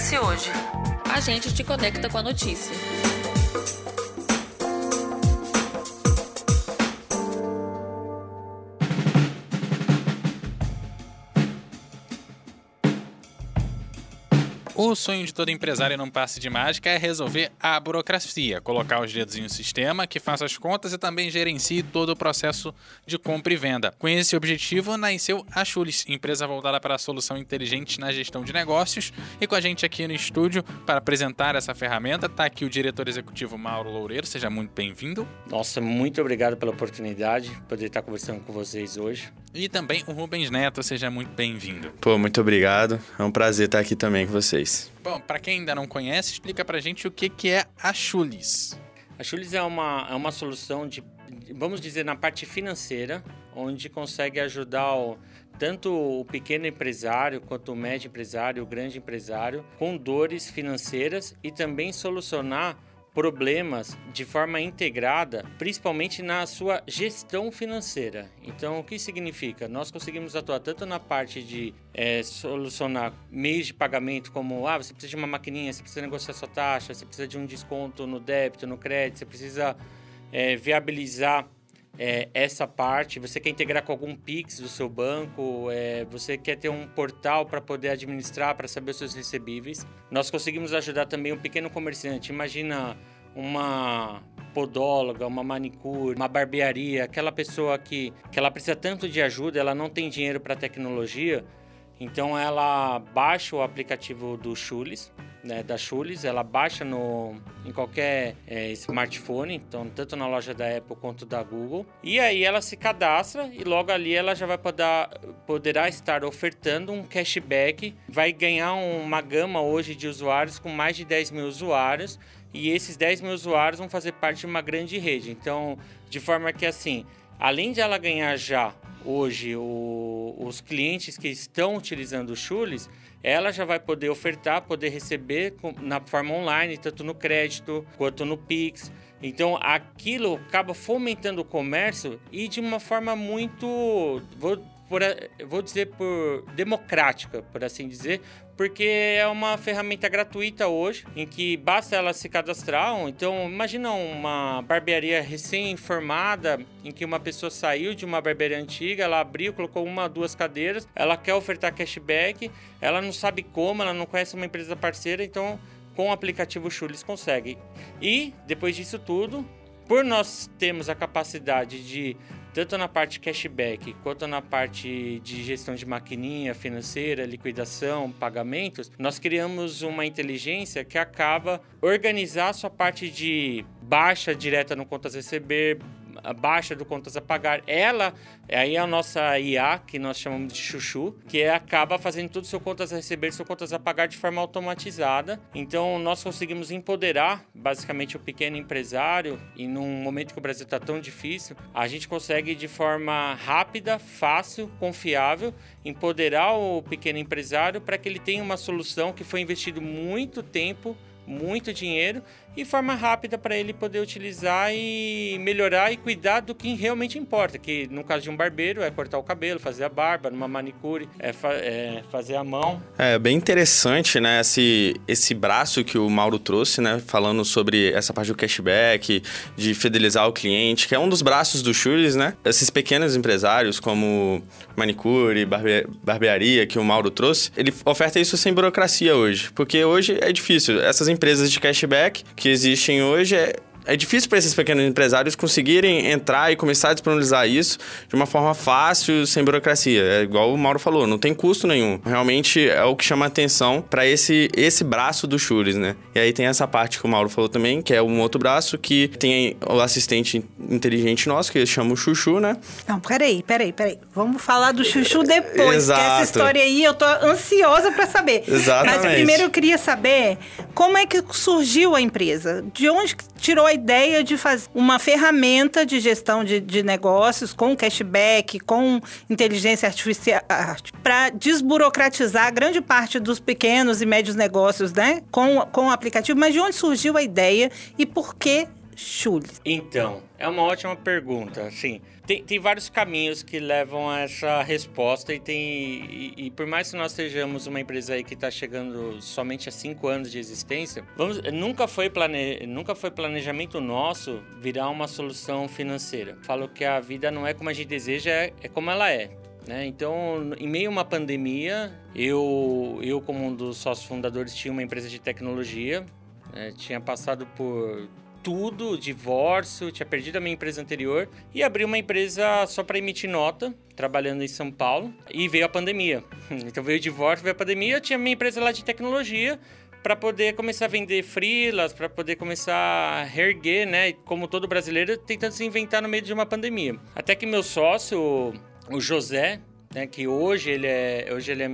acontece hoje. A gente te conecta com a notícia. O sonho de todo empresário num passe de mágica é resolver a burocracia, colocar os dedos em um sistema que faça as contas e também gerencie todo o processo de compra e venda. Com esse objetivo, nasceu a Chulis, empresa voltada para a solução inteligente na gestão de negócios. E com a gente aqui no estúdio para apresentar essa ferramenta, está aqui o diretor executivo Mauro Loureiro. Seja muito bem-vindo. Nossa, muito obrigado pela oportunidade de poder estar conversando com vocês hoje. E também o Rubens Neto. Seja muito bem-vindo. Pô, muito obrigado. É um prazer estar aqui também com vocês. Bom, para quem ainda não conhece, explica pra gente o que é a Chulis. A Chulis é uma solução vamos dizer, na parte financeira, onde consegue ajudar tanto o pequeno empresário, quanto o médio empresário, o grande empresário, com dores financeiras e também solucionar problemas de forma integrada, principalmente na sua gestão financeira. Então, o que significa? Nós conseguimos atuar tanto na parte de solucionar meios de pagamento, como você precisa de uma maquininha, você precisa negociar sua taxa, você precisa de um desconto no débito, no crédito, você precisa viabilizar essa parte, você quer integrar com algum Pix do seu banco, você quer ter um portal para poder administrar, para saber os seus recebíveis. Nós conseguimos ajudar também um pequeno comerciante. Imagina uma podóloga, uma manicure, uma barbearia, aquela pessoa que ela precisa tanto de ajuda, ela não tem dinheiro para tecnologia, então ela baixa o aplicativo do Chulis, da Chulis, ela baixa em qualquer smartphone, então tanto na loja da Apple quanto da Google, e aí ela se cadastra e logo ali ela já poderá estar ofertando um cashback, vai ganhar uma gama hoje de usuários com mais de 10 mil usuários, e esses 10 mil usuários vão fazer parte de uma grande rede. Então, de forma que assim, além de ela ganhar já hoje os clientes que estão utilizando o Chulis, ela já vai poder ofertar, poder receber na forma online, tanto no crédito quanto no Pix. Então, aquilo acaba fomentando o comércio e de uma forma muito, vou dizer, democrática, por assim dizer, porque é uma ferramenta gratuita hoje, em que basta ela se cadastrar. Então, imagina uma barbearia recém-formada, em que uma pessoa saiu de uma barbearia antiga, ela abriu, colocou 1 ou 2 cadeiras, ela quer ofertar cashback, ela não sabe como, ela não conhece uma empresa parceira, então com o aplicativo Chulis consegue. E, depois disso tudo, por nós termos a capacidade de, tanto na parte cashback, quanto na parte de gestão de maquininha financeira, liquidação, pagamentos, nós criamos uma inteligência que acaba organizar a sua parte de baixa direta no contas a receber, a baixa do contas a pagar. Ela, aí é a nossa IA, que nós chamamos de Chuchu, que acaba fazendo tudo seu contas a receber, seu contas a pagar de forma automatizada. Então, nós conseguimos empoderar, basicamente, o pequeno empresário, e num momento que o Brasil está tão difícil, a gente consegue, de forma rápida, fácil, confiável, empoderar o pequeno empresário para que ele tenha uma solução que foi investido muito tempo, muito dinheiro, e forma rápida para ele poder utilizar e melhorar e cuidar do que realmente importa, que no caso de um barbeiro é cortar o cabelo, fazer a barba, numa manicure fazer a mão. É bem interessante, né, esse braço que o Mauro trouxe, né, falando sobre essa parte do cashback, de fidelizar o cliente, que é um dos braços do Chulis, né? Esses pequenos empresários como manicure, barbearia que o Mauro trouxe, ele oferta isso sem burocracia hoje, porque hoje é difícil. Essas empresas de cashback que existem hoje, é difícil para esses pequenos empresários conseguirem entrar e começar a disponibilizar isso de uma forma fácil, sem burocracia. É igual o Mauro falou, não tem custo nenhum. Realmente é o que chama atenção para esse braço do Chulis, né? E aí tem essa parte que o Mauro falou também, que é um outro braço que tem o assistente inteligente nosso, que chama o Chuchu, né? Não, peraí. Vamos falar do Chuchu depois, Exato. Porque essa história aí eu tô ansiosa para saber. Exatamente. Mas primeiro eu queria saber como é que surgiu a empresa? De onde tirou a ideia de fazer uma ferramenta de gestão de negócios com cashback, com inteligência artificial, para desburocratizar grande parte dos pequenos e médios negócios, né? Com o aplicativo. Mas de onde surgiu a ideia e por que Chulis? Então, é uma ótima pergunta. Assim, tem vários caminhos que levam a essa resposta e por mais que nós sejamos uma empresa aí que está chegando somente a 5 anos de existência, nunca foi planejamento nosso virar uma solução financeira. Falo que a vida não é como a gente deseja, é como ela é. Né? Então, em meio a uma pandemia, eu como um dos sócios fundadores, tinha uma empresa de tecnologia, tinha passado por tudo, divórcio, tinha perdido a minha empresa anterior e abri uma empresa só para emitir nota, trabalhando em São Paulo, e veio a pandemia. Então veio o divórcio, veio a pandemia, eu tinha minha empresa lá de tecnologia para poder começar a vender freelas, para poder começar a reerguer, né? Como todo brasileiro, tentando se inventar no meio de uma pandemia. Até que meu sócio, o José, né, que hoje ele é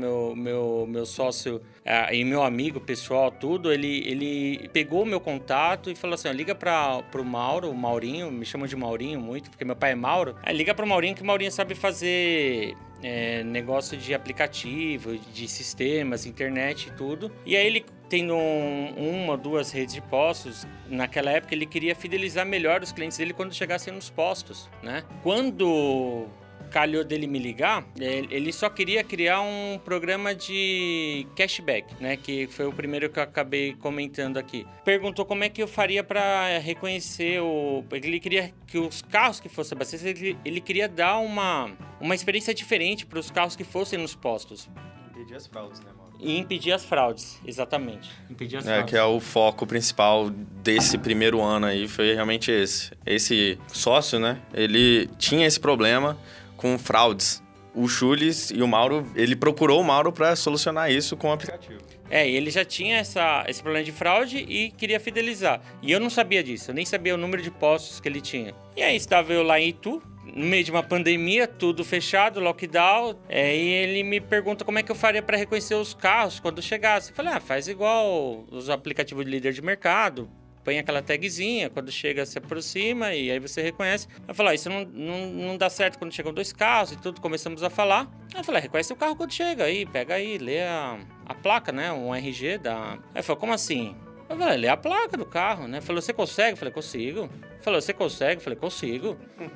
meu sócio e meu amigo pessoal, tudo, ele pegou o meu contato e falou assim, liga pro Mauro, o Maurinho, me chamam de Maurinho muito, porque meu pai é Mauro, liga pro Maurinho, que o Maurinho sabe fazer negócio de aplicativo, de sistemas, internet e tudo. E aí ele, tendo uma ou duas redes de postos, naquela época ele queria fidelizar melhor os clientes dele quando chegassem nos postos, né? Quando calhou dele me ligar, ele só queria criar um programa de cashback, né? Que foi o primeiro que eu acabei comentando aqui. Perguntou como é que eu faria para reconhecer ele queria que os carros que fossem abastecidos, ele queria dar uma experiência diferente para os carros que fossem nos postos. Impedir as fraudes, né, mano? E impedir as fraudes, exatamente. Impedir as fraudes. Que é o foco principal desse primeiro ano aí, foi realmente esse. Esse sócio, né, ele tinha esse problema com fraudes. O Chulis e o Mauro, ele procurou o Mauro para solucionar isso com o aplicativo. Ele já tinha esse problema de fraude e queria fidelizar. E eu não sabia disso, eu nem sabia o número de postos que ele tinha. E aí estava eu lá em Itu, no meio de uma pandemia, tudo fechado, lockdown, e ele me pergunta como é que eu faria para reconhecer os carros quando chegasse. Eu falei, faz igual os aplicativos de líder de mercado, põe aquela tagzinha, quando chega se aproxima e aí você reconhece. Eu falei, isso não dá certo quando chegam 2 carros e tudo, começamos a falar. Eu falei, reconhece o carro quando chega aí, pega aí, lê a placa, né, um RG da... Aí ele falou, como assim? Eu falei, lê a placa do carro, né? Falou, você consegue? Eu falei, consigo. Falou, você consegue? Eu falei, consigo.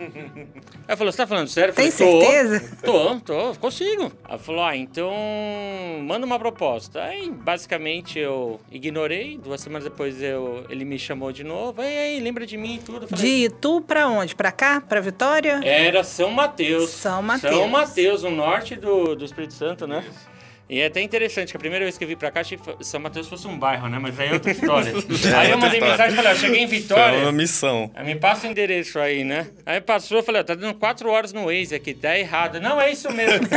Aí falou, você tá falando sério? Eu falei, tem certeza? Tô, consigo. Aí falou, então manda uma proposta. Aí, basicamente, eu ignorei. 2 semanas depois, ele me chamou de novo. Aí, lembra de mim e tudo. Falei, de Itu pra onde? Pra cá? Pra Vitória? Era São Mateus. São Mateus. São Mateus, no norte do Espírito Santo, né? E é até interessante que a primeira vez que eu vim pra cá, achei que São Mateus fosse um bairro, né? Mas aí é outra história. Aí eu mandei mensagem e falei, eu cheguei em Vitória. Foi uma missão. Aí me passa o endereço aí, né? Aí passou, eu falei, tá dando 4 horas no Waze aqui, tá errado. Não, é isso mesmo.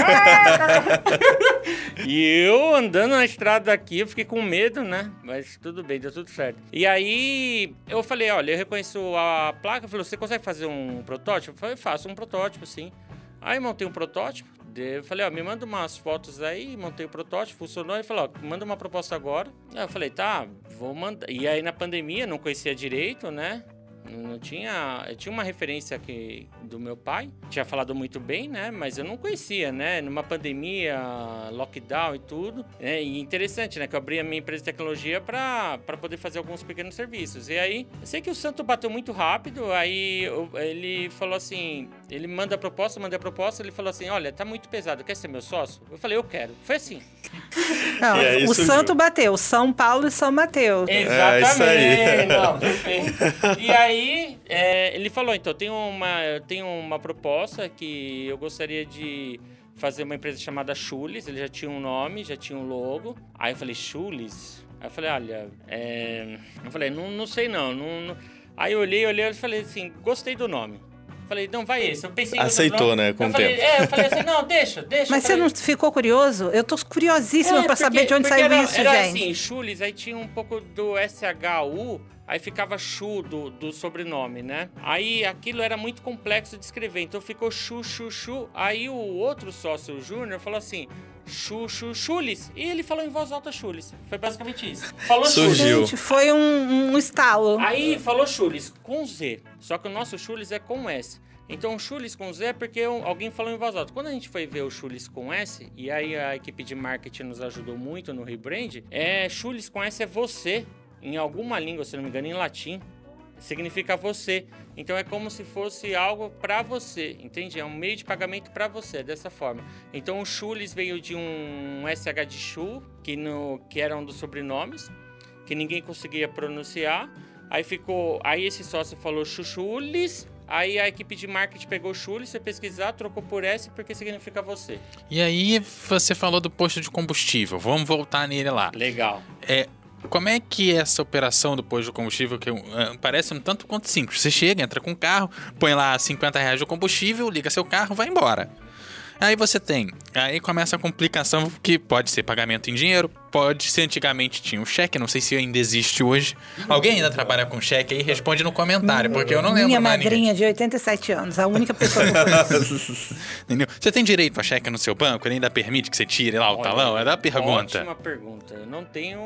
E eu andando na estrada aqui, eu fiquei com medo, né? Mas tudo bem, deu tudo certo. E aí eu falei, olha, eu reconheço a placa. Ele falou, você consegue fazer um protótipo? Eu falei, faço um protótipo, sim. Aí montei um protótipo. Eu falei, me manda umas fotos aí, montei o protótipo, funcionou. Ele falou, manda uma proposta agora. Aí eu falei, tá, vou mandar. E aí na pandemia, não conhecia direito, né? Não tinha... Eu tinha uma referência aqui do meu pai, tinha falado muito bem, né? Mas eu não conhecia, né? Numa pandemia, lockdown e tudo. E interessante, né? Que eu abri a minha empresa de tecnologia para poder fazer alguns pequenos serviços. E aí, eu sei que o santo bateu muito rápido, aí ele falou assim... Ele manda a proposta, mandei a proposta, ele falou assim, olha, tá muito pesado, quer ser meu sócio? Eu falei, eu quero. Foi assim. Não, o santo bateu, São Paulo e São Mateus. Exatamente. Isso aí. Não, perfeito. E aí, ele falou, então, eu tenho uma proposta que eu gostaria de fazer uma empresa chamada Chulis. Ele já tinha um nome, já tinha um logo. Aí eu falei, Chulis? Aí eu falei, olha, eu falei, não sei não. Aí eu olhei e falei assim, gostei do nome. Falei, não, vai esse. Eu pensei aceitou, né, com o tempo. Eu falei assim, não, deixa. Mas você não ficou curioso? Eu tô curiosíssima pra saber de onde saiu isso, gente. Era assim, Chulis, aí tinha um pouco do SHU, aí ficava Chu do sobrenome, né? Aí aquilo era muito complexo de escrever, então ficou Chu. Aí o outro sócio, o Júnior, falou assim, Chulis. E ele falou em voz alta Chulis. Foi basicamente isso. Falou Surgiu. Gente, foi um estalo. Aí falou Chulis com Z. Só que o nosso Chulis é com S. Então o Chulis com Z é porque alguém falou em voz alta. Quando a gente foi ver o Chulis com S, e aí a equipe de marketing nos ajudou muito no rebrand, Chulis com S é você, em alguma língua, se não me engano, em latim. significa você. Então é como se fosse algo para você, entende? É um meio de pagamento para você, dessa forma. Então o Chulis veio de um SH de Chu, que era um dos sobrenomes, que ninguém conseguia pronunciar. Aí esse sócio falou Chuchulis. Aí a equipe de marketing pegou o Chulis, você pesquisar, trocou por S porque significa você. E aí você falou do posto de combustível. Vamos voltar nele lá. Legal. Como é que é essa operação do posto de combustível, que parece um tanto quanto simples? Você chega, entra com o carro, põe lá R$50 de combustível, liga seu carro, vai embora. Aí começa a complicação, que pode ser pagamento em dinheiro, pode ser antigamente tinha um cheque, não sei se ainda existe hoje. Alguém ainda trabalha com cheque aí? Responde no comentário, porque eu não lembro Minha mais madrinha de 87 anos, a única pessoa que eu conheço. Entendeu? Você tem direito a cheque no seu banco? Ele ainda permite que você tire lá o talão? É da pergunta. Ótima pergunta. Eu não tenho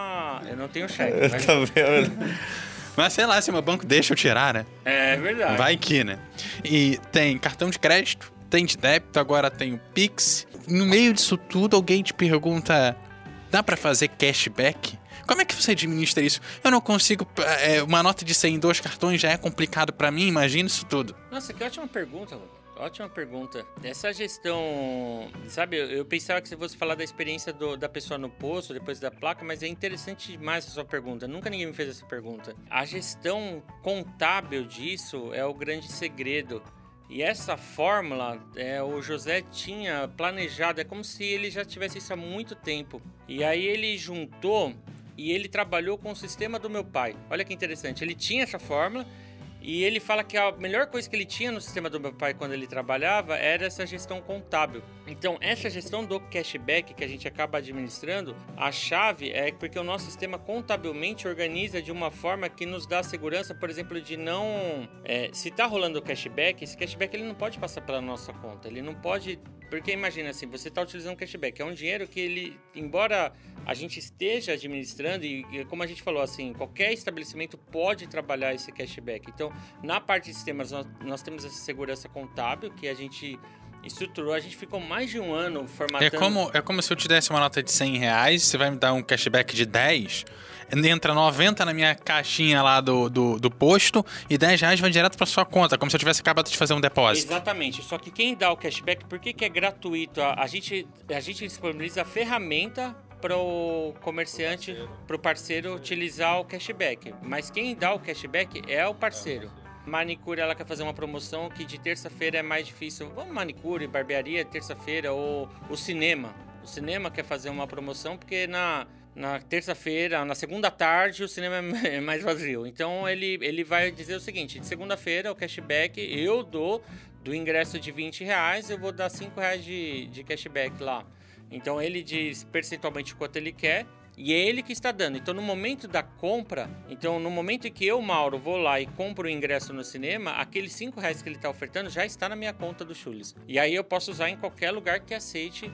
cheque. Mas... Tá vendo? Mas sei lá, se o meu banco deixa eu tirar, né? É verdade. Vai que, né? E tem cartão de crédito, tem de débito, agora tem o Pix. No meio disso tudo, alguém te pergunta, dá pra fazer cashback? Como é que você administra isso? Eu não consigo... uma nota de 100 em 2 cartões já é complicado pra mim, imagina isso tudo. Nossa, que ótima pergunta, Rô. Ótima pergunta. Essa gestão... Sabe, eu pensava que você fosse falar da experiência da pessoa no posto, depois da placa, mas é interessante demais a sua pergunta. Nunca ninguém me fez essa pergunta. A gestão contábil disso é o grande segredo. E essa fórmula, o José tinha planejado, é como se ele já tivesse isso há muito tempo. E aí ele juntou e ele trabalhou com o sistema do meu pai. Olha que interessante, ele tinha essa fórmula e ele fala que a melhor coisa que ele tinha no sistema do meu pai quando ele trabalhava era essa gestão contábil. Então, essa gestão do cashback que a gente acaba administrando, a chave é porque o nosso sistema contabilmente organiza de uma forma que nos dá segurança, por exemplo, de não... se está rolando o cashback, esse cashback ele não pode passar pela nossa conta, ele não pode... Porque imagina assim, você está utilizando cashback, é um dinheiro que ele, embora a gente esteja administrando, e como a gente falou assim, qualquer estabelecimento pode trabalhar esse cashback. Então, na parte de sistemas, nós temos essa segurança contábil que a gente estruturou, a gente ficou mais de um ano formatando... É como se eu te desse uma nota de R$100, você vai me dar um cashback de 10, entra 90 na minha caixinha lá do posto e R$10 vai direto para sua conta, como se eu tivesse acabado de fazer um depósito. Exatamente, só que quem dá o cashback, por que é gratuito? A gente disponibiliza a ferramenta para o comerciante, para o parceiro utilizar o cashback, mas quem dá o cashback é o parceiro. Manicure, ela quer fazer uma promoção que de terça-feira é mais difícil. Vamos manicure, barbearia, terça-feira, ou o cinema. O cinema quer fazer uma promoção porque na terça-feira, na segunda tarde, o cinema é mais vazio. Então, ele vai dizer o seguinte, de segunda-feira, o cashback, eu dou do ingresso de R$20, eu vou dar R$5 de cashback lá. Então, ele diz percentualmente quanto ele quer. E é ele que está dando. Então, no momento da compra, no momento em que eu, Mauro, vou lá e compro o ingresso no cinema, aqueles R$5 que ele está ofertando já está na minha conta do Chulis. E aí eu posso usar em qualquer lugar que aceite.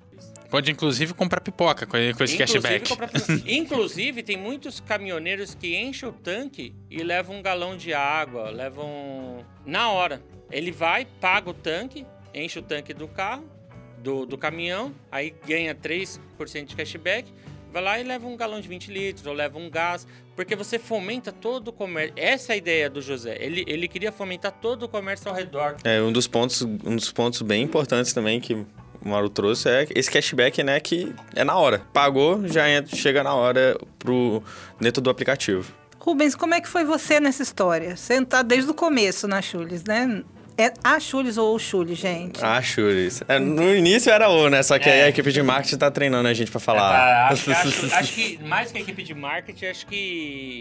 Pode, inclusive, comprar pipoca com esse cashback. Inclusive, tem muitos caminhoneiros que enchem o tanque e levam um galão de água, na hora. Ele vai, paga o tanque, enche o tanque do carro, do caminhão, aí ganha 3% de cashback, vai lá e leva um galão de 20 litros, ou leva um gás, porque você fomenta todo o comércio. Essa é a ideia do José. Ele queria fomentar todo o comércio ao redor. Um dos pontos bem importantes também que o Mauro trouxe é esse cashback, né, que é na hora. Pagou, já chega na hora dentro do aplicativo. Rubens, como é que foi você nessa história? Você tá desde o começo na Chulis, né? É a Chulis ou o Chulis, gente? A Chulis. No início era o, né? Só que aí a equipe de marketing tá treinando a gente pra falar. Acho que mais que a equipe de marketing, acho que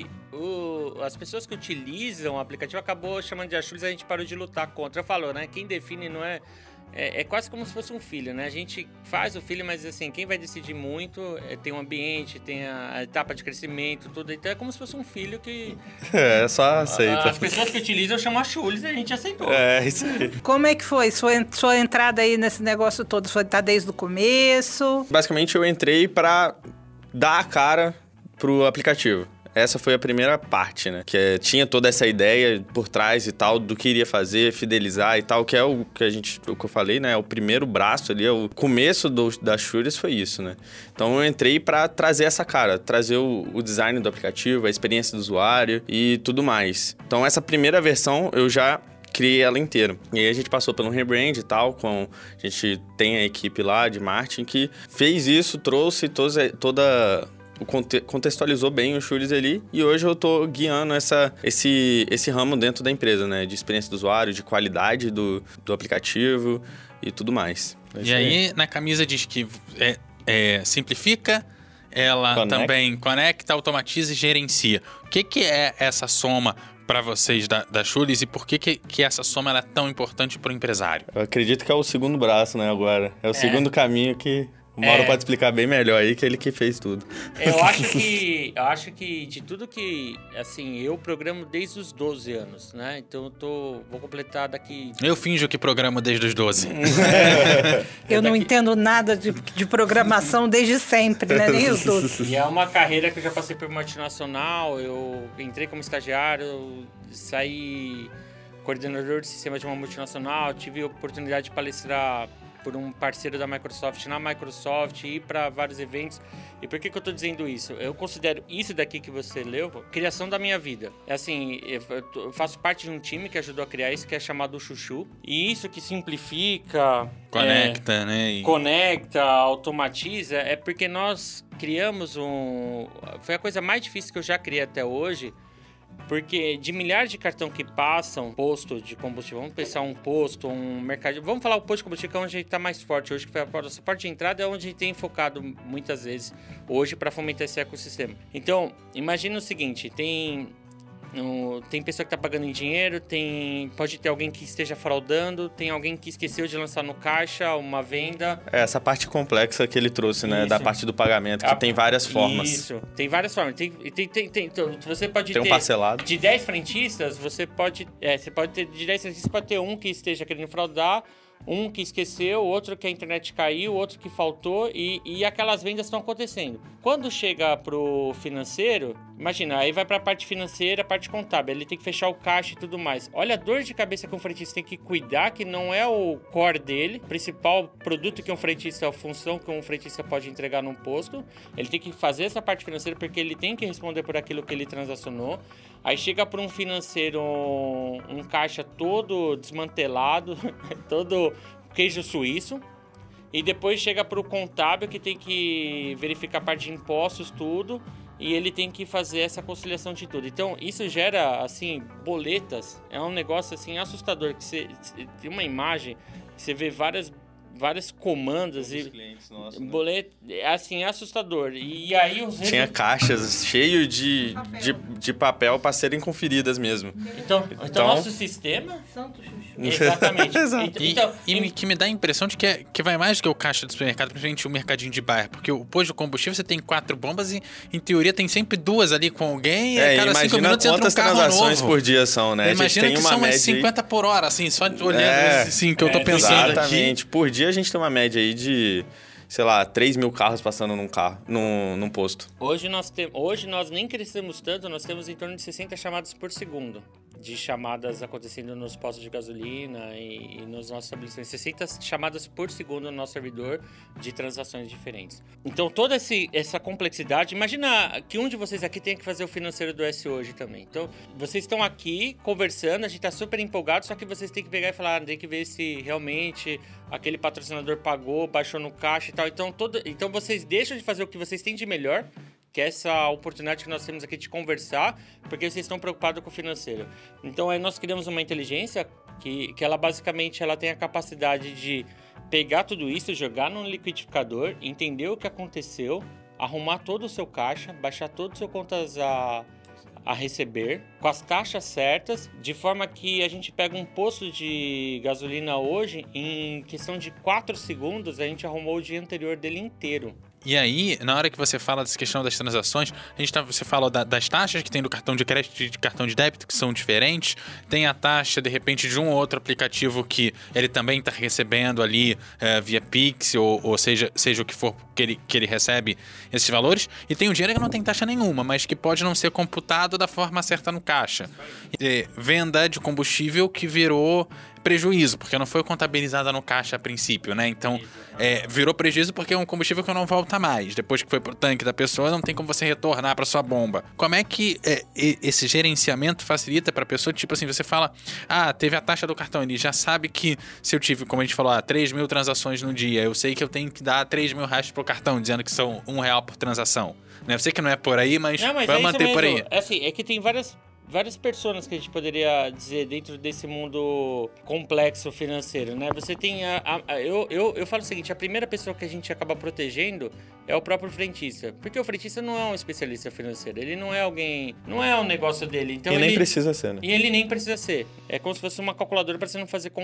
as pessoas que utilizam o aplicativo acabou chamando de a Chulis, a gente parou de lutar contra. Eu falo, né? Quem define não é... É quase como se fosse um filho, né? A gente faz o filho, mas assim, quem vai decidir muito tem o ambiente, tem a etapa de crescimento, tudo. Então é como se fosse um filho que... só aceita. As pessoas que utilizam chamam a Chulis e a gente aceitou. Isso aí. Como é que foi sua entrada aí nesse negócio todo? Foi tá desde o começo? Basicamente eu entrei pra dar a cara pro aplicativo. essa foi a primeira parte, né? Que tinha toda essa ideia por trás e tal, do que iria fazer, fidelizar e tal, que é o que eu falei, né? O primeiro braço ali, o começo da Shurys foi isso, né? Então eu entrei pra trazer essa cara, trazer o design do aplicativo, a experiência do usuário e tudo mais. Então essa primeira versão eu já criei ela inteira. E aí a gente passou pelo rebrand e tal, a gente tem a equipe lá de marketing que fez isso, trouxe contextualizou bem o Shurys ali, e hoje eu tô guiando esse ramo dentro da empresa, né? De experiência do usuário, de qualidade do aplicativo e tudo mais. E aí, na camisa diz que simplifica, ela também conecta, automatiza e gerencia. O que é essa soma para vocês da Shurys e por que essa soma ela é tão importante para o empresário? Eu acredito que é o segundo braço, né, agora. É o segundo caminho que o Mauro pode explicar bem melhor aí, que ele que fez tudo. Eu acho que de tudo que, assim, eu programo desde os 12 anos, né? Então vou completar daqui... Eu finjo que programo desde os 12. Eu não entendo nada de programação desde sempre, né? Nem os 12. E é uma carreira que eu já passei por multinacional, eu entrei como estagiário, saí coordenador de sistema de uma multinacional, tive a oportunidade de palestrar por um parceiro da Microsoft na Microsoft, ir para vários eventos. E por que eu estou dizendo isso? Eu considero isso daqui que você leu criação da minha vida. É assim, eu faço parte de um time que ajudou a criar isso, que é chamado Chuchu. E isso que simplifica... Conecta, né? Conecta, automatiza, é porque nós criamos foi a coisa mais difícil que eu já criei até hoje. Porque de milhares de cartão que passam, posto de combustível, vamos pensar um posto, um mercado... Vamos falar o posto de combustível, que é onde a gente está mais forte hoje, que foi a porta de entrada, é onde a gente tem focado muitas vezes hoje para fomentar esse ecossistema. Então, imagina o seguinte, tem pessoa que está pagando em dinheiro, pode ter alguém que esteja fraudando, tem alguém que esqueceu de lançar no caixa uma venda. Essa parte complexa que ele trouxe, né? Isso. Da parte do pagamento, que tem várias formas. Isso, tem várias formas. Então, você pode ter... um parcelado. De 10 frentistas, você pode ter... De 10 frentistas, pode ter um que esteja querendo fraudar, um que esqueceu, outro que a internet caiu, outro que faltou e aquelas vendas estão acontecendo. Quando chega pro financeiro, imagina, aí vai pra parte financeira, parte contábil, ele tem que fechar o caixa e tudo mais. Olha a dor de cabeça que um frentista tem que cuidar, que não é o core dele, o principal produto que um frentista, a função que um frentista pode entregar num posto. Ele tem que fazer essa parte financeira porque ele tem que responder por aquilo que ele transacionou. Aí chega para um financeiro um caixa todo desmantelado, todo queijo suíço. E depois chega para o contábil que tem que verificar a parte de impostos, tudo. E ele tem que fazer essa conciliação de tudo. Então, isso gera, assim, boletas. É um negócio, assim, assustador. Que você tem uma imagem, você vê várias comandas e clientes nossos, né? boleto, assim, é assustador. E aí tinha caixas cheias de papel para serem conferidas mesmo. Então nosso sistema... Santo Chuchu. Exatamente. Exato. Que me dá a impressão de que vai mais do que o caixa do supermercado, principalmente o mercadinho de bairro. Porque o posto de combustível você tem 4 bombas e, em teoria, tem sempre 2 ali com alguém. E cada 5 minutos entra um carro transações novo. Por dia são, né? Imagina que são umas 50 por hora, assim, só olhando assim, que eu tô pensando exatamente. aqui. Por dia a gente tem uma média aí de, sei lá, 3 mil carros passando num posto. Hoje nós nem crescemos tanto, nós temos em torno de 60 chamadas por segundo. De chamadas acontecendo nos postos de gasolina e nos nossos estabelecimentos. 60 chamadas por segundo no nosso servidor de transações diferentes. Então, toda essa complexidade... Imagina que um de vocês aqui tenha que fazer o financeiro do S hoje também. Então, vocês estão aqui conversando, a gente está super empolgado, só que vocês têm que pegar e falar, tem que ver se realmente aquele patrocinador pagou, baixou no caixa e tal. Então, vocês deixam de fazer o que vocês têm de melhor, que é essa oportunidade que nós temos aqui de conversar, porque vocês estão preocupados com o financeiro. Então, aí nós criamos uma inteligência que ela basicamente tem a capacidade de pegar tudo isso, jogar num liquidificador, entender o que aconteceu, arrumar todo o seu caixa, baixar todas as suas contas a receber, com as caixas certas, de forma que a gente pega um posto de gasolina hoje, em questão de 4 segundos, a gente arrumou o dia anterior dele inteiro. E aí, na hora que você fala dessa questão das transações, você fala das taxas que tem do cartão de crédito e de cartão de débito, que são diferentes. Tem a taxa, de repente, de um ou outro aplicativo que ele também está recebendo ali via Pix, ou seja o que for que ele recebe esses valores. E tem o dinheiro que não tem taxa nenhuma, mas que pode não ser computado da forma certa no caixa. Venda de combustível que virou prejuízo, porque não foi contabilizada no caixa a princípio, né? Então, virou prejuízo porque é um combustível que não volta mais. Depois que foi pro tanque da pessoa, não tem como você retornar para sua bomba. Como é que esse gerenciamento facilita para a pessoa? Tipo assim, você fala, teve a taxa do cartão, ele já sabe que se eu tive, como a gente falou, 3.000 transações no dia, eu sei que eu tenho que dar 3.000 reais pro cartão, dizendo que são R$1 por transação. Né? Eu sei que não é por aí, mas vai manter por aí. É que tem várias personas que a gente poderia dizer dentro desse mundo complexo financeiro, né? Você tem eu falo o seguinte, a primeira pessoa que a gente acaba protegendo é o próprio frentista, porque o frentista não é um especialista financeiro, ele não é alguém, não é um negócio dele, então nem precisa ser, né? E ele nem precisa ser. É como se fosse uma calculadora para você não fazer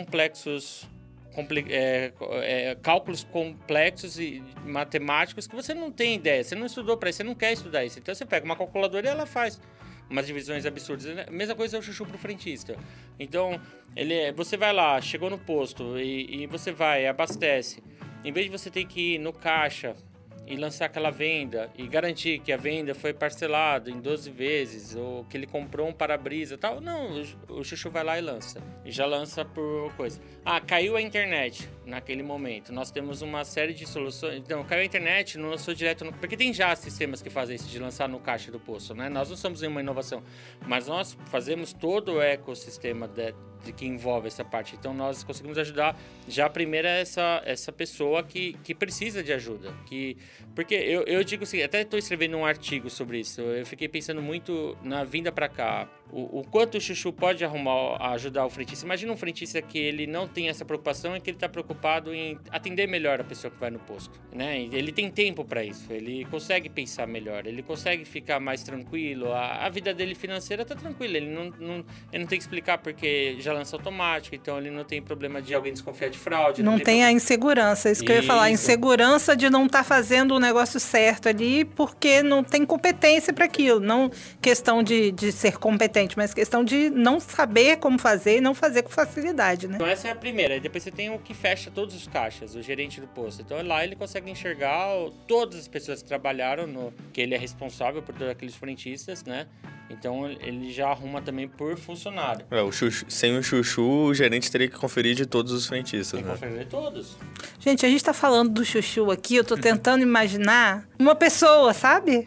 cálculos complexos e matemáticos que você não tem ideia, você não estudou para isso, você não quer estudar isso, então você pega uma calculadora e ela faz umas divisões absurdas. A mesma coisa é o chuchu pro frentista. Então, você vai lá, chegou no posto e você vai, abastece. Em vez de você ter que ir no caixa e lançar aquela venda e garantir que a venda foi parcelada em 12 vezes ou que ele comprou um para-brisa e tal, não, o chuchu vai lá e lança. E já lança por coisa. Caiu a internet naquele momento. Nós temos uma série de soluções. Então, caiu a internet, não lançou direto porque tem já sistemas que fazem isso de lançar no caixa do posto, né? Nós não somos uma inovação, mas nós fazemos todo o ecossistema de que envolve essa parte. Então, nós conseguimos ajudar já primeiro essa pessoa que precisa de ajuda. Porque eu digo assim, até estou escrevendo um artigo sobre isso. Eu fiquei pensando muito na vinda para cá. O quanto o chuchu pode ajudar o frentista. Imagina um frentista que ele não tem essa preocupação e que ele está preocupado em atender melhor a pessoa que vai no posto, né? Ele tem tempo para isso, ele consegue pensar melhor, ele consegue ficar mais tranquilo, a vida dele financeira está tranquila, ele não tem que explicar porque já lança automático, então ele não tem problema de alguém desconfiar de fraude. Não tem a insegurança, isso que eu ia falar, a insegurança de não estar fazendo o negócio certo ali porque não tem competência para aquilo, não questão de ser competente, mas questão de não saber como fazer e não fazer com facilidade, né? Então essa é a primeira. E depois você tem o que fecha todos os caixas, o gerente do posto. Então lá ele consegue enxergar todas as pessoas que trabalharam, que ele é responsável por todos aqueles frentistas, né? Então ele já arruma também por funcionário. Sem o chuchu, o gerente teria que conferir de todos os frentistas, né? Conferir de todos. Gente, a gente tá falando do chuchu aqui, eu tô tentando imaginar uma pessoa, sabe?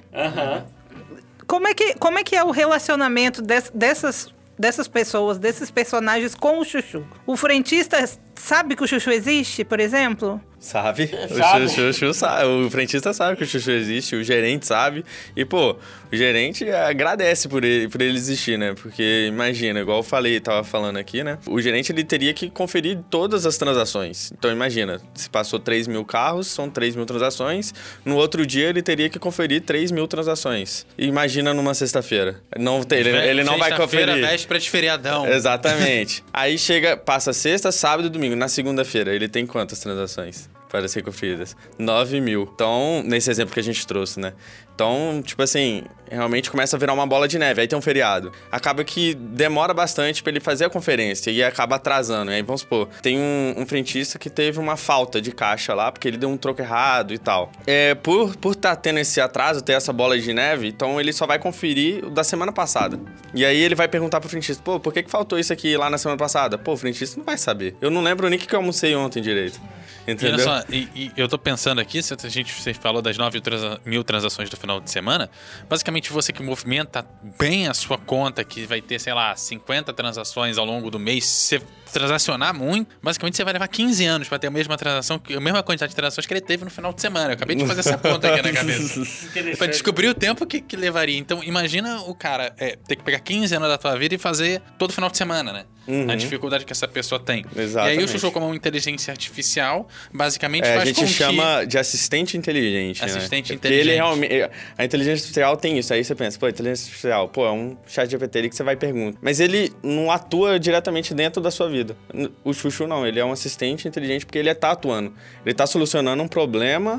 Como é que é o relacionamento dessas pessoas, desses personagens com o chuchu? O frentista sabe que o chuchu existe, por exemplo? Sabe? O chuchu sabe. O frentista sabe que o chuchu existe, o gerente sabe. E, o gerente agradece por ele existir, né? Porque, imagina, igual eu tava falando aqui, né? O gerente, ele teria que conferir todas as transações. Então, imagina, se passou 3.000 carros, são 3.000 transações. No outro dia, ele teria que conferir 3.000 transações. E imagina numa sexta-feira. Ele não vai conferir. Sexta-feira, véspera de feriadão. Exatamente. Aí passa sexta, sábado e domingo. Na segunda-feira, ele tem quantas transações para ser conferidas? 9.000. Então, nesse exemplo que a gente trouxe, né? Então, tipo assim, realmente começa a virar uma bola de neve. Aí tem um feriado. Acaba que demora bastante pra ele fazer a conferência e acaba atrasando. Aí, vamos supor, tem um frentista que teve uma falta de caixa lá, porque ele deu um troco errado e tal. Por tá tendo esse atraso, ter essa bola de neve, então ele só vai conferir o da semana passada. E aí ele vai perguntar pro frentista, por que faltou isso aqui lá na semana passada? O frentista não vai saber. Eu não lembro nem o que eu almocei ontem direito. Entendeu? E olha só, e eu tô pensando aqui, você falou das 9.000 transações do final de semana, basicamente você que movimenta bem a sua conta, que vai ter, sei lá, 50 transações ao longo do mês, se você transacionar muito, basicamente você vai levar 15 anos pra ter a mesma transação, a mesma quantidade de transações que ele teve no final de semana. Eu acabei de fazer essa conta aqui na cabeça. Pra descobrir o tempo que levaria. Então, imagina o cara ter que pegar 15 anos da tua vida e fazer todo final de semana, né? A dificuldade que essa pessoa tem. Exatamente. E aí o chuchu, como uma inteligência artificial, basicamente faz com que... A gente chama de assistente inteligente, Assistente né? inteligente. Ele realmente... A inteligência artificial tem isso. Aí você pensa, inteligência artificial, é um chat GPT ali que você vai e pergunta. Mas ele não atua diretamente dentro da sua vida. O chuchu não, ele é um assistente inteligente porque ele tá atuando. Ele tá solucionando um problema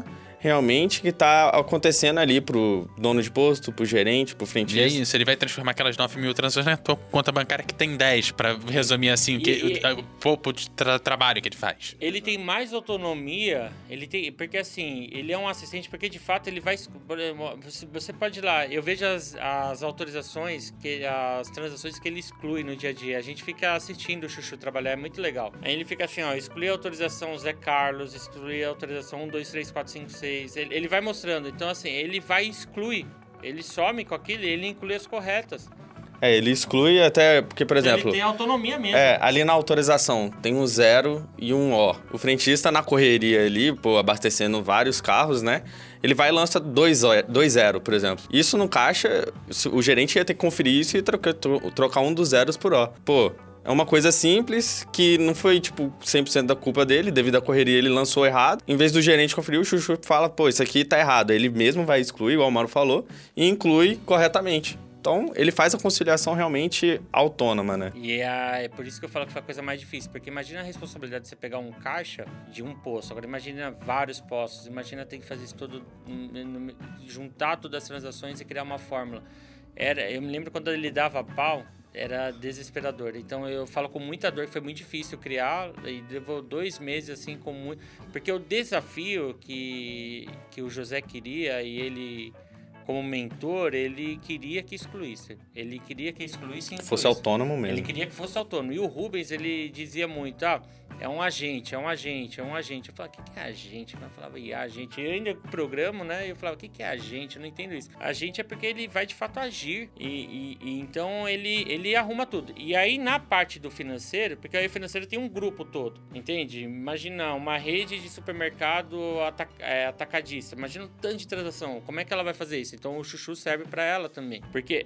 realmente que tá acontecendo ali pro dono de posto, pro gerente, pro frentista. E é isso, ele vai transformar aquelas 9 mil transações na tua conta bancária que tem 10, pra resumir assim, o pouco de trabalho que ele faz. Ele tem mais autonomia, porque assim, ele é um assistente, porque de fato ele vai... Você pode ir lá, eu vejo as autorizações, as transações que ele exclui no dia a dia. A gente fica assistindo o Chuchu trabalhar, é muito legal. Aí ele fica assim, ó, excluir a autorização Zé Carlos, excluir a autorização 1, 2, 3, 4, 5, 6. Ele vai mostrando. Então, assim, ele vai excluir. Ele some com aquilo e ele inclui as corretas. Ele exclui até, porque, por exemplo... Ele tem autonomia mesmo. Ali na autorização tem um 0 e um O. O frentista na correria ali, abastecendo vários carros, né? Ele vai e lança 2-0, por exemplo. Isso no caixa, o gerente ia ter que conferir isso e trocar um dos zeros por O. É uma coisa simples, que não foi, 100% da culpa dele. Devido à correria, ele lançou errado. Em vez do gerente conferir, o Chuchu fala, isso aqui tá errado. Ele mesmo vai excluir, igual o Mauro falou, e inclui corretamente. Então, ele faz a conciliação realmente autônoma, né? E é por isso que eu falo que foi a coisa mais difícil. Porque imagina a responsabilidade de você pegar um caixa de um posto. Agora, imagina vários postos. Imagina ter que fazer isso tudo, juntar todas as transações e criar uma fórmula. Eu me lembro quando ele dava pau, era desesperador. Então, eu falo com muita dor que foi muito difícil criar. E levou 2 meses, assim, com muito... Porque o desafio que o José queria e ele... Como mentor, ele queria que excluísse. Ele queria que excluísse e incluísse. Fosse autônomo mesmo. Ele queria que fosse autônomo. E o Rubens, ele dizia muito, é um agente. Eu falava, o que é agente? Eu falava, agente? Eu ainda programo, né? Eu falava, o que é agente? Eu não entendo isso. Agente é porque ele vai, de fato, agir. E então, ele arruma tudo. E aí, na parte do financeiro, porque aí o financeiro tem um grupo todo, entende? Imagina uma rede de supermercado atacadista. Imagina um tanto de transação. Como é que ela vai fazer isso? Então, o Chuchu serve para ela também. Porque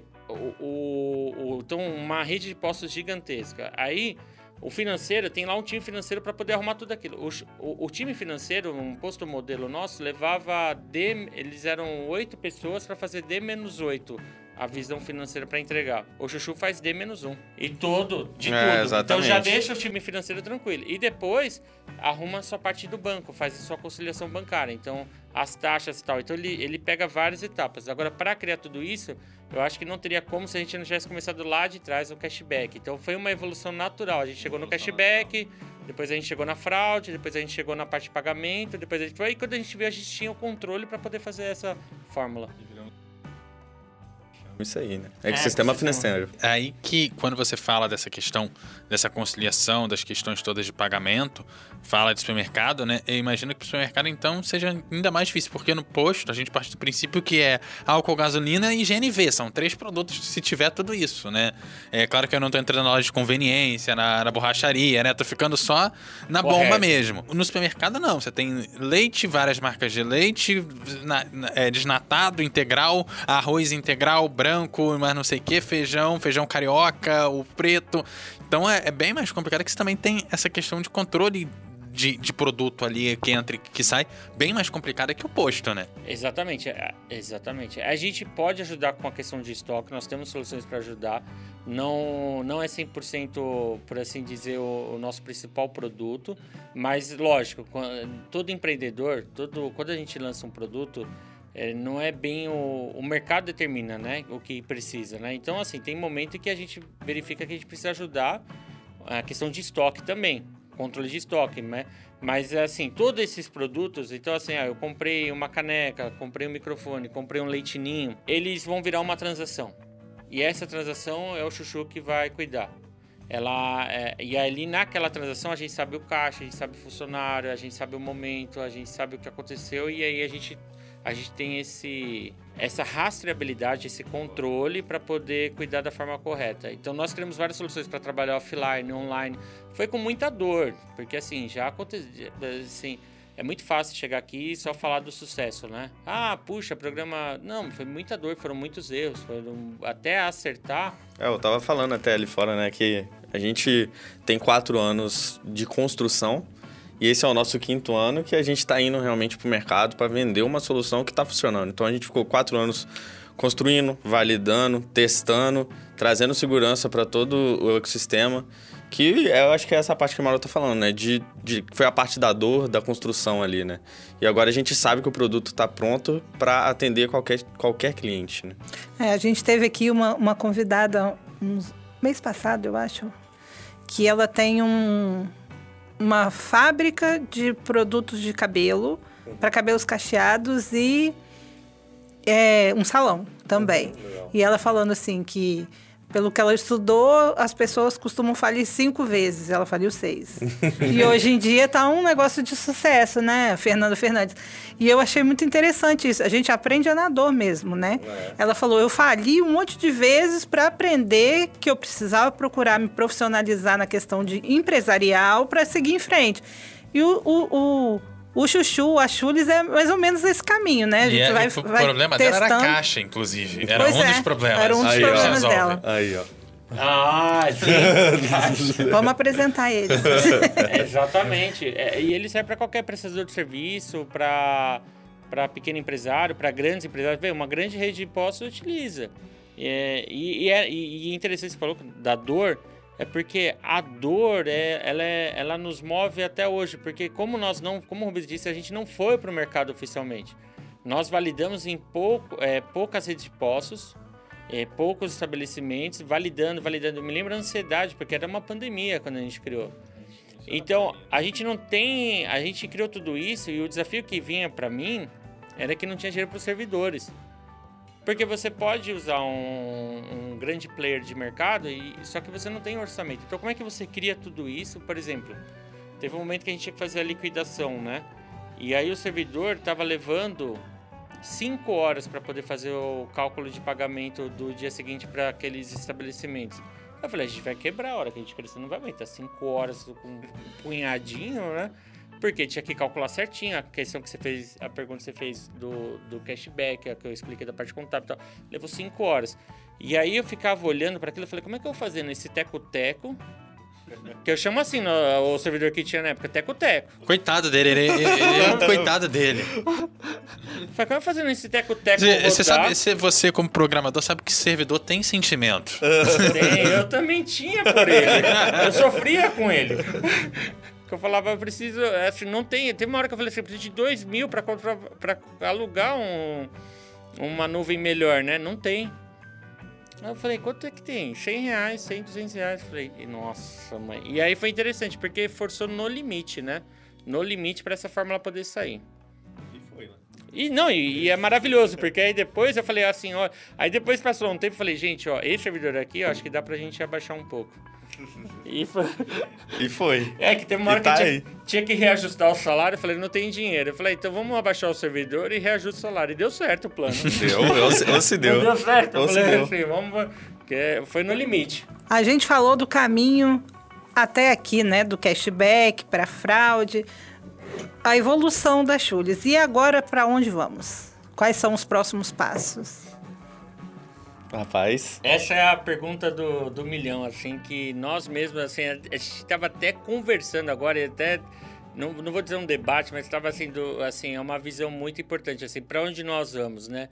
então, uma rede de postos gigantesca. Aí, o financeiro tem lá um time financeiro para poder arrumar tudo aquilo. O time financeiro, um posto modelo nosso, levava eles eram 8 pessoas para fazer D-8. A visão financeira para entregar. O Chuchu faz D-1. E tudo. Exatamente. Então já deixa o time financeiro tranquilo. E depois arruma a sua parte do banco, faz a sua conciliação bancária. Então, as taxas e tal. Então, ele pega várias etapas. Agora, para criar tudo isso, eu acho que não teria como se a gente não tivesse começado lá de trás no cashback. Então, foi uma evolução natural. A gente chegou no cashback, depois a gente chegou na fraude, depois a gente chegou na parte de pagamento, depois a gente foi. E quando a gente viu, a gente tinha o controle para poder fazer essa fórmula. Isso aí, né? Ecossistema financeiro. Aí que, quando você fala dessa questão, dessa conciliação, das questões todas de pagamento, fala de supermercado, né? Eu imagino que o supermercado, então, seja ainda mais difícil, porque no posto a gente parte do princípio que é álcool, gasolina e GNV. São 3 produtos se tiver tudo isso, né? É claro que eu não tô entrando na loja de conveniência, na borracharia, né? Tô ficando só na bomba mesmo. No supermercado, não. Você tem leite, várias marcas de leite, desnatado, integral, arroz integral, branco, mas não sei o que, feijão carioca, o preto. Então é bem mais complicado, que você também tem essa questão de controle de produto ali que entra e que sai, bem mais complicada que o posto, né? Exatamente. A gente pode ajudar com a questão de estoque, nós temos soluções para ajudar. Não é 100%, por assim dizer, o nosso principal produto, mas lógico, todo empreendedor, quando a gente lança um produto, não é bem o mercado determina, né, o que precisa, né? Então, assim, tem momento que a gente verifica que a gente precisa ajudar a questão de estoque também, controle de estoque, né? Mas, assim, todos esses produtos, então, assim, eu comprei uma caneca, comprei um microfone, comprei um leitinho, eles vão virar uma transação. E essa transação é o Chuchu que vai cuidar. E ali naquela transação a gente sabe o caixa, a gente sabe o funcionário, a gente sabe o momento, a gente sabe o que aconteceu, e aí a gente tem essa rastreabilidade, esse controle para poder cuidar da forma correta. Então, nós criamos várias soluções para trabalhar offline, online. Foi com muita dor, porque assim, já aconteceu, assim, é muito fácil chegar aqui e só falar do sucesso, né? Puxa, programa... Não, foi muita dor, foram muitos erros, até acertar... Eu tava falando até ali fora, né, que a gente tem 4 anos de construção. E esse é o nosso 5º ano que a gente está indo realmente para o mercado para vender uma solução que está funcionando. Então, a gente ficou 4 anos construindo, validando, testando, trazendo segurança para todo o ecossistema. Que eu acho que é essa parte que o Mauro tá falando, né? Foi a parte da dor, da construção ali, né? E agora a gente sabe que o produto tá pronto para atender qualquer cliente, né? A gente teve aqui uma convidada mês passado, eu acho, que ela tem uma fábrica de produtos de cabelo para cabelos cacheados e um salão também. E ela falando assim que, pelo que ela estudou, as pessoas costumam falir 5 vezes. Ela faliu 6. E hoje em dia tá um negócio de sucesso, né? Fernanda Fernandes. E eu achei muito interessante isso. A gente aprende na dor mesmo, né? Ela falou, eu fali um monte de vezes para aprender que eu precisava procurar me profissionalizar na questão de empresarial para seguir em frente. E o Chuchu, a Chulis é mais ou menos esse caminho, né? A gente vai o problema dela era a caixa, inclusive. Era dos problemas. Era um dos problemas dela. Aí, ó. Ah, sim. Vamos apresentar eles. Exatamente. E ele serve para qualquer prestador de serviço, para pequeno empresário, para grandes empresários. Bem, uma grande rede de postos utiliza. E é interessante, você falou da dor, é porque a dor, ela nos move até hoje. Porque como o Rubens disse, a gente não foi para o mercado oficialmente. Nós validamos em poucas redes de postos, poucos estabelecimentos, validando. Eu me lembro da ansiedade, porque era uma pandemia quando a gente criou. Então, a gente criou tudo isso e o desafio que vinha para mim era que não tinha dinheiro para os servidores. Porque você pode usar um grande player de mercado, só que você não tem orçamento. Então, como é que você cria tudo isso? Por exemplo, teve um momento que a gente tinha que fazer a liquidação, né? E aí o servidor estava levando 5 horas para poder fazer o cálculo de pagamento do dia seguinte para aqueles estabelecimentos. Eu falei, a gente vai quebrar a hora que a gente crescer, não vai aguentar 5 horas com um punhadinho, né? Porque tinha que calcular certinho a questão que você fez, a pergunta que você fez do cashback, a que eu expliquei da parte contábil e tal. Levou 5 horas. E aí eu ficava olhando para aquilo e falei, como é que eu vou fazer nesse teco-teco? Que eu chamo assim o servidor que tinha na época, teco-teco. Coitado dele, ele é um coitado dele. Falei, como eu fazer nesse teco-teco? Você sabe, você como programador sabe que servidor tem sentimento. Eu também tinha por ele. Eu sofria com ele. Eu falava, eu preciso, assim, não tem. Teve uma hora que eu falei assim, eu preciso de 2.000 para alugar uma nuvem melhor, né? Não tem. Aí eu falei, quanto é que tem? 100 reais, 100, 200 reais. Falei, nossa, mãe. E aí foi interessante, porque forçou no limite, né? No limite para essa fórmula poder sair. E foi, né? E é maravilhoso, porque aí depois eu falei assim, ó. Aí depois passou um tempo e falei, gente, ó, esse servidor aqui, ó, acho que dá pra gente abaixar um pouco. E foi. É que teve uma hora que tinha que reajustar o salário. Eu falei, não tem dinheiro. Eu falei, então vamos abaixar o servidor e reajusta o salário. E deu certo o plano. Deu. Deu certo. Eu falei assim, vamos... Foi no limite. A gente falou do caminho até aqui, né? Do cashback para fraude. A evolução da Chulis. E agora, para onde vamos? Quais são os próximos passos? Rapaz. Essa é a pergunta do milhão, assim, que nós mesmos, assim, a gente estava até conversando agora, e até, não vou dizer um debate, mas estava assim, é uma visão muito importante, assim, para onde nós vamos, né?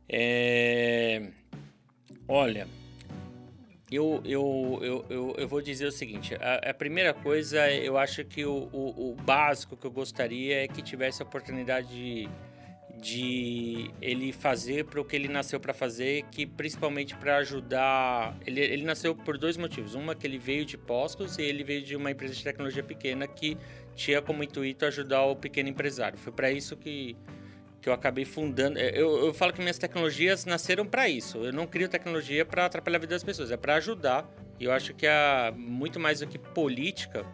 Olha, eu vou dizer o seguinte, a primeira coisa, eu acho que o básico que eu gostaria é que tivesse a oportunidade de ele fazer para o que ele nasceu para fazer, que principalmente para ajudar... Ele nasceu por 2 motivos. Uma, que ele veio de postos, e ele veio de uma empresa de tecnologia pequena que tinha como intuito ajudar o pequeno empresário. Foi para isso que eu acabei fundando. Eu falo que minhas tecnologias nasceram para isso. Eu não crio tecnologia para atrapalhar a vida das pessoas, é para ajudar. E eu acho que muito mais do que política...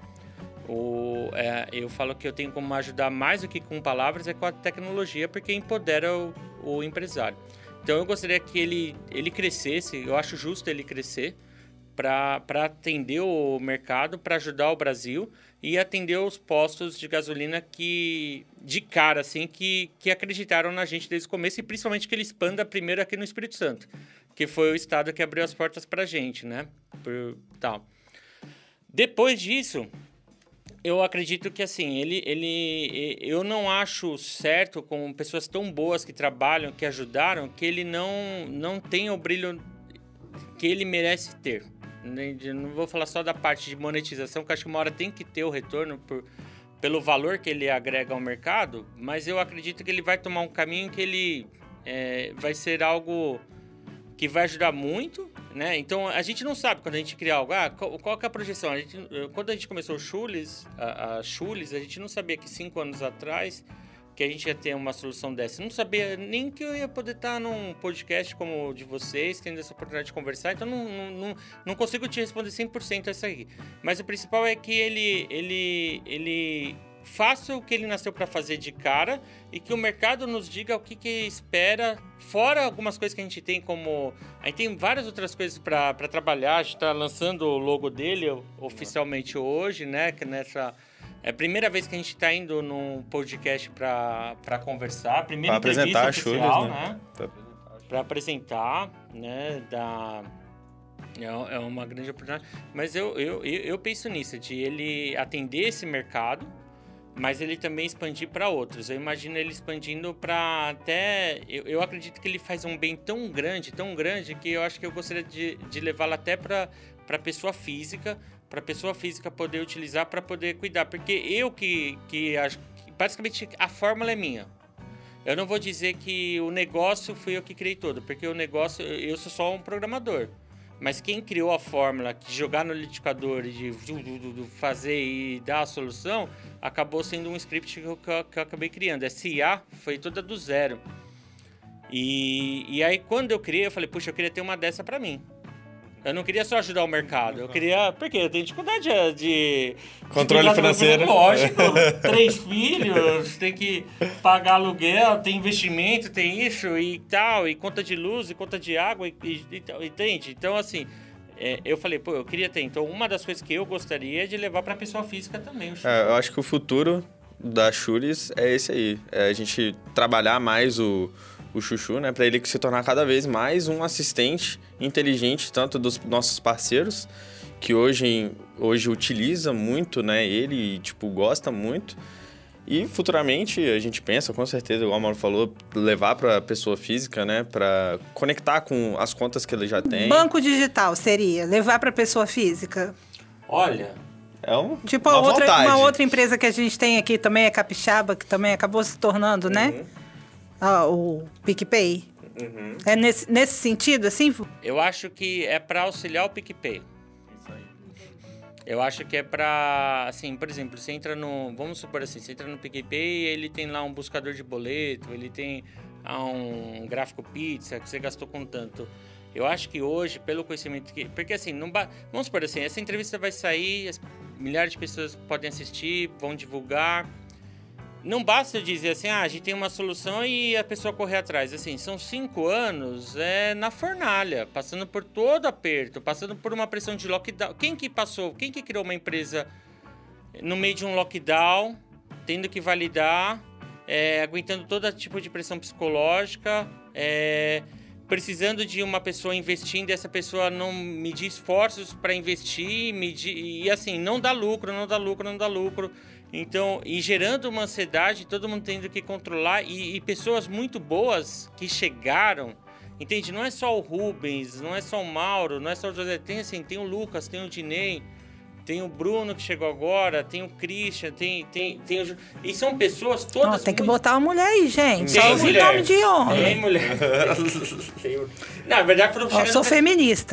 eu falo que eu tenho como ajudar mais do que com palavras com a tecnologia, porque empodera o empresário. Então eu gostaria que ele crescesse, eu acho justo ele crescer para atender o mercado, para ajudar o Brasil e atender os postos de gasolina que acreditaram na gente desde o começo, e principalmente que ele expanda primeiro aqui no Espírito Santo, que foi o estado que abriu as portas para a gente, né? Depois disso... Eu acredito que, assim, eu não acho certo, com pessoas tão boas que trabalham, que ajudaram, que ele não tenha o brilho que ele merece ter, não vou falar só da parte de monetização, que acho que uma hora tem que ter o retorno pelo valor que ele agrega ao mercado, mas eu acredito que ele vai tomar um caminho que ele vai ser algo que vai ajudar muito, né? Então, a gente não sabe quando a gente cria algo. Qual que é a projeção? Quando a gente começou o Chulis, a Chulis, a gente não sabia que 5 anos atrás que a gente ia ter uma solução dessa. Eu não sabia nem que eu ia poder estar num podcast como o de vocês, tendo essa oportunidade de conversar. Então, não consigo te responder 100% essa aqui. Mas o principal é que ele faça o que ele nasceu para fazer de cara e que o mercado nos diga o que espera, fora algumas coisas que a gente tem como... A gente tem várias outras coisas para trabalhar, a gente está lançando o logo dele oficialmente hoje, né? Que é a primeira vez que a gente está indo num podcast para conversar, primeira entrevista oficial, né? Para apresentar, né? É uma grande oportunidade. Mas eu penso nisso, de ele atender esse mercado, mas ele também expandir para outros. Eu imagino ele expandindo para até... Eu acredito que ele faz um bem tão grande, que eu acho que eu gostaria de levá-lo até para pessoa física, para a pessoa física poder utilizar, para poder cuidar. Porque eu que acho que basicamente a fórmula é minha. Eu não vou dizer que o negócio fui eu que criei todo, porque o negócio, eu sou só um programador. Mas quem criou a fórmula de jogar no liquidificador e de fazer e dar a solução, acabou sendo um script que eu acabei criando. Essa IA foi toda do zero. E aí, quando eu criei, eu falei, puxa, eu queria ter uma dessa pra mim. Eu não queria só ajudar o mercado, eu queria... Porque eu tenho dificuldade de... Controle financeiro. Lógico, 3 filhos, tem que pagar aluguel, tem investimento, tem isso e tal, e conta de luz, e conta de água, entende? Então, assim, eu falei, eu queria ter. Então, uma das coisas que eu gostaria é de levar pra pessoa física também. Eu acho que o futuro da Chulis é esse aí. É a gente trabalhar mais o Chuchu, né, para ele se tornar cada vez mais um assistente inteligente, tanto dos nossos parceiros, que hoje utiliza muito, né, ele, gosta muito, e futuramente a gente pensa, com certeza, igual o Mauro falou, levar para a pessoa física, né, para conectar com as contas que ele já tem. Banco digital seria levar para a pessoa física? Olha... uma outra empresa que a gente tem aqui também é Capixaba, que também acabou se tornando, né? O PicPay. É nesse sentido, assim? Eu acho que é para auxiliar o PicPay. Isso aí. Eu acho que é para, assim, por exemplo, você entra no... Vamos supor assim, você entra no PicPay, ele tem lá um buscador de boleto, ele tem um gráfico pizza que você gastou com tanto. Eu acho que hoje, pelo conhecimento que... Porque assim, vamos supor assim, essa entrevista vai sair, milhares de pessoas podem assistir, vão divulgar... Não basta eu dizer assim, a gente tem uma solução e a pessoa correr atrás. Assim, são 5 anos na fornalha, passando por todo aperto, passando por uma pressão de lockdown. Quem que criou uma empresa no meio de um lockdown, tendo que validar, aguentando todo tipo de pressão psicológica, precisando de uma pessoa investindo, essa pessoa não medir esforços para investir, e assim, não dá lucro. Então, e gerando uma ansiedade, todo mundo tendo que controlar, e pessoas muito boas que chegaram, entende? Não é só o Rubens, não é só o Mauro, não é só o José, tem o Lucas, tem o Dinei, tem o Bruno que chegou agora, tem o Christian, tem o... E são pessoas todas... tem que botar uma mulher aí, gente. Só ouvi nome de homem. Tem mulher. Na verdade, foram chegando... Eu sou feminista.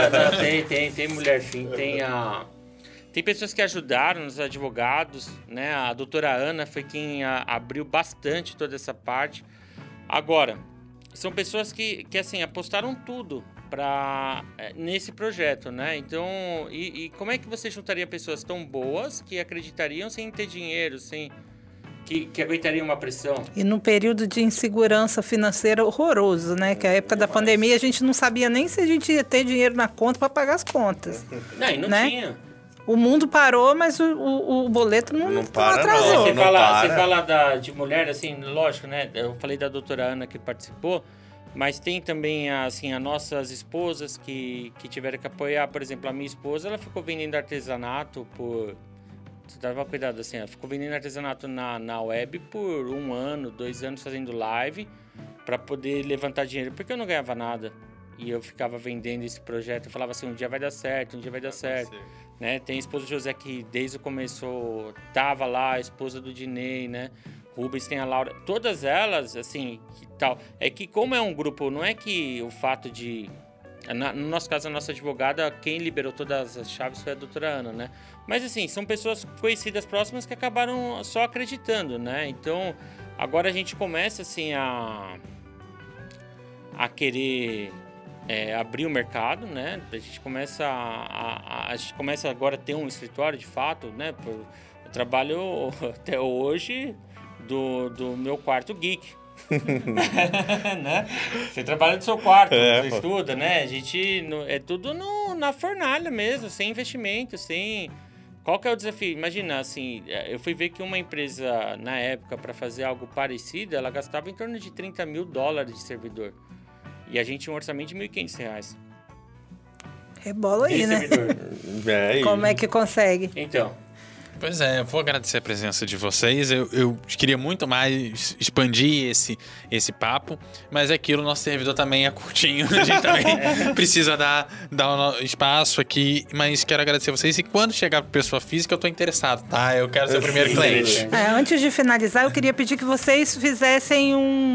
Tem mulher, sim. Tem pessoas que ajudaram, os advogados, né? A doutora Ana foi quem abriu bastante toda essa parte. Agora, são pessoas que assim, apostaram tudo nesse projeto, né? Então, e como é que você juntaria pessoas tão boas que acreditariam sem ter dinheiro, que aguentariam uma pressão? E num período de insegurança financeira horroroso, né? Que a época da pandemia a gente não sabia nem se a gente ia ter dinheiro na conta para pagar as contas. Não tinha. O mundo parou, mas o boleto não atrasou. Você fala de mulher, assim, lógico, né? Eu falei da doutora Ana que participou, mas tem também, assim, as nossas esposas que tiveram que apoiar. Por exemplo, a minha esposa, ela ficou vendendo artesanato Você tava cuidado, assim, ela ficou vendendo artesanato na web por 1 ano, 2 anos fazendo live para poder levantar dinheiro, porque eu não ganhava nada. e eu ficava vendendo esse projeto. Eu falava assim, um dia vai dar certo, um dia vai dar certo. Né? Tem a esposa do José que desde o começo tava lá, a esposa do Dinei, né? Rubens, tem a Laura. Todas elas, assim, que tal. É que como é um grupo, não é que o fato de... No nosso caso, a nossa advogada, quem liberou todas as chaves foi a doutora Ana, né? Mas, assim, são pessoas conhecidas próximas que acabaram só acreditando, né? Então, agora a gente começa, assim, a querer abrir o mercado, né? A gente começa a gente começa agora a ter um escritório, de fato, né? Eu trabalho até hoje do meu quarto geek. Né? Você trabalha no seu quarto, você estuda, né? A gente é tudo na fornalha mesmo, sem investimento, sem... Qual que é o desafio? Imagina, assim, eu fui ver que uma empresa, na época, para fazer algo parecido, ela gastava em torno de $30 mil de servidor. E a gente tinha um orçamento de R$1.500. Rebola aí, né? Como é que consegue? Então... Pois é, eu vou agradecer a presença de vocês. Eu queria muito mais expandir esse papo, mas é aquilo, nosso servidor também é curtinho, a gente também precisa dar um espaço aqui, mas quero agradecer a vocês. E quando chegar para pessoa física, eu tô interessado, tá? Eu quero ser o primeiro cliente. Antes de finalizar, eu queria pedir que vocês fizessem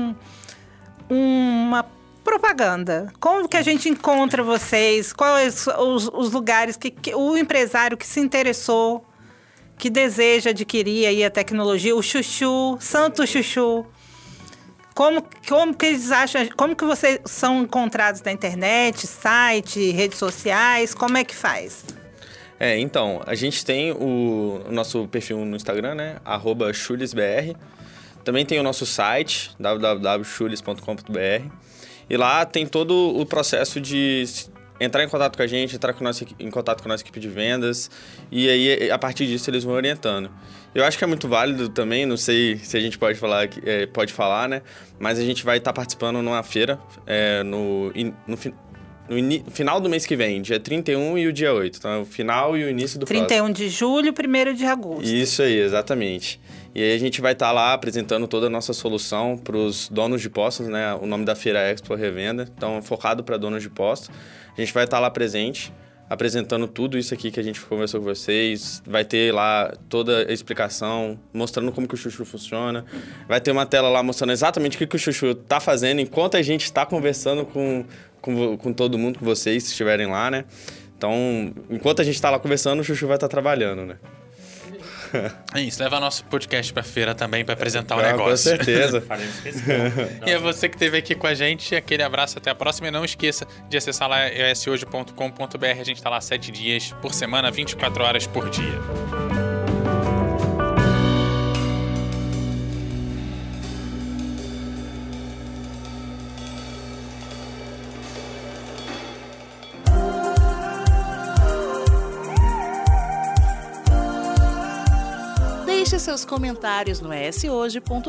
uma propaganda. Como que a gente encontra vocês? Quais os lugares que o empresário que se interessou, que deseja adquirir aí a tecnologia, o Chuchu, Santo Chuchu. Como que eles acham, como que vocês são encontrados na internet, site, redes sociais, como é que faz? Então, a gente tem o nosso perfil no Instagram, né? @chulesbr. Também tem o nosso site, www.chules.com.br. E lá tem todo o processo de entrar em contato com a gente, entrar em contato com a nossa equipe de vendas, e aí, a partir disso, eles vão orientando. Eu acho que é muito válido também, não sei se a gente pode falar, né? Mas a gente vai estar participando numa feira no final do mês que vem, dia 31 e o dia 8. Então, é o final e o início do 31 de julho, 1º de agosto. Isso aí, exatamente. E aí a gente vai estar lá apresentando toda a nossa solução para os donos de postos, né? O nome da feira é Expo Revenda, então focado para donos de postos. A gente vai estar lá presente, apresentando tudo isso aqui que a gente conversou com vocês. Vai ter lá toda a explicação, mostrando como que o Chuchu funciona. Vai ter uma tela lá mostrando exatamente o que o Chuchu está fazendo enquanto a gente está conversando com todo mundo, com vocês, se estiverem lá, né? Então, enquanto a gente está lá conversando, o Chuchu vai estar trabalhando, né? É isso, leva nosso podcast pra feira também pra apresentar o negócio. Com certeza. E é você que esteve aqui com a gente, aquele abraço, até a próxima. E não esqueça de acessar lá eshoje.com.br. A gente tá lá 7 dias por semana, 24 horas por dia. Deixe seus comentários no eshoje.com.br.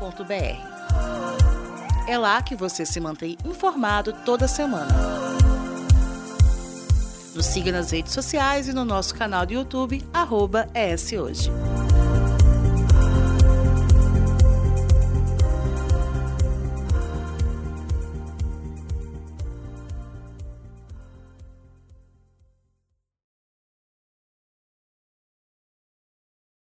É lá que você se mantém informado toda semana. Nos siga nas redes sociais e no nosso canal do YouTube, @eshoje.